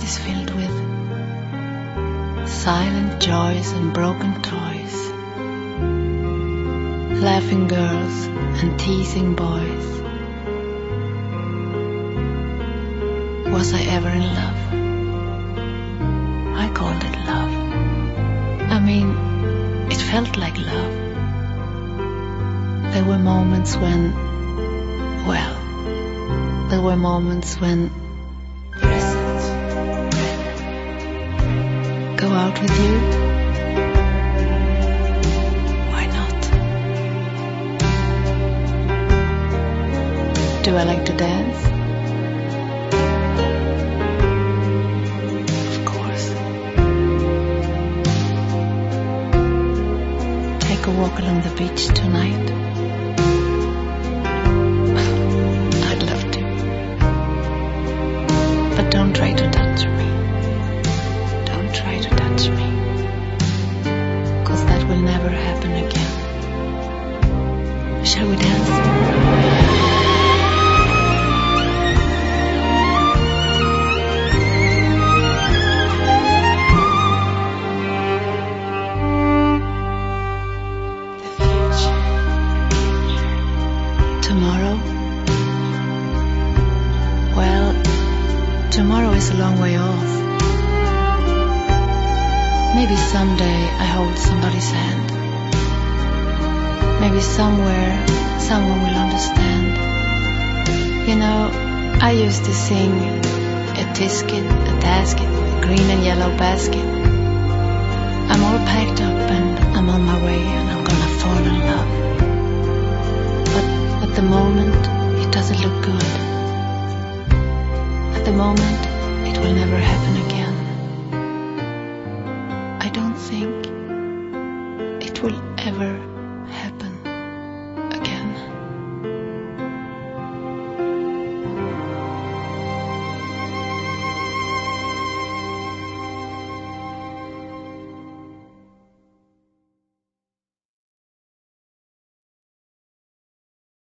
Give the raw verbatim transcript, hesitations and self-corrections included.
is filled with silent joys and broken toys, laughing girls and teasing boys. Was I ever in love? I called it love. I mean, it felt like love. There were moments when, well, there were moments when present. Go out with you? Why not? Do I like to dance? Of course. Take a walk along the beach tonight? Don't try to touch me. Don't try to touch me. 'Cause that will never happen again. Shall we dance? The future. Tomorrow? Well, tomorrow is a long way off. Maybe someday I hold somebody's hand. Maybe somewhere someone will understand. You know, I used to sing a tisket, a tasket, a green and yellow basket. I'm all packed up and I'm on my way and I'm gonna fall in love. But at the moment, it doesn't look good. At the moment, it will never happen again. I don't think it will ever